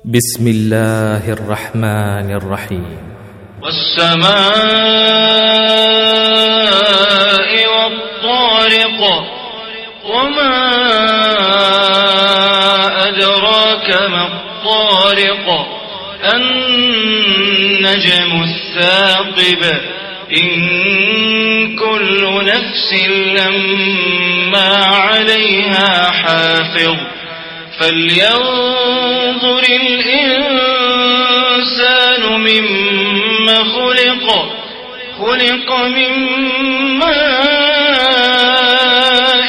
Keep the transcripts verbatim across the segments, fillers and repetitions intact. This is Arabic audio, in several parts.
بسم الله الرحمن الرحيم. والسماء والطارق وما أدراك ما الطارق النجم الثاقب إن كل نفس لما عليها حافظ فلينظر الإنسان مما خلق خلق من ماء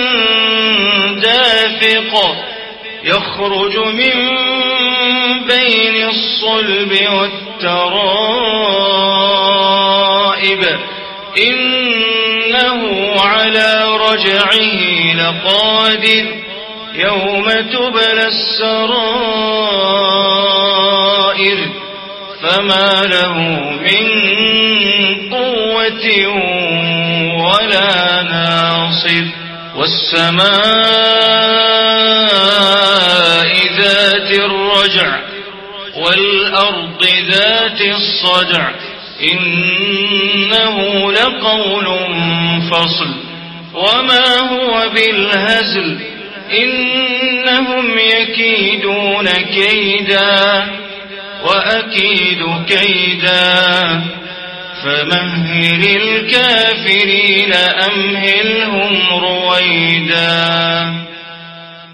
دافق يخرج من بين الصلب والترائب إنه على رجعه لقادر يوم تبلى السرائر فما له من قوة ولا ناصر والسماء ذات الرجع والأرض ذات الصدع إنه لقول فصل وما هو بالهزل إنهم يكيدون كيدا وأكيد كيدا فمهل الكافرين أمهلهم رويدا.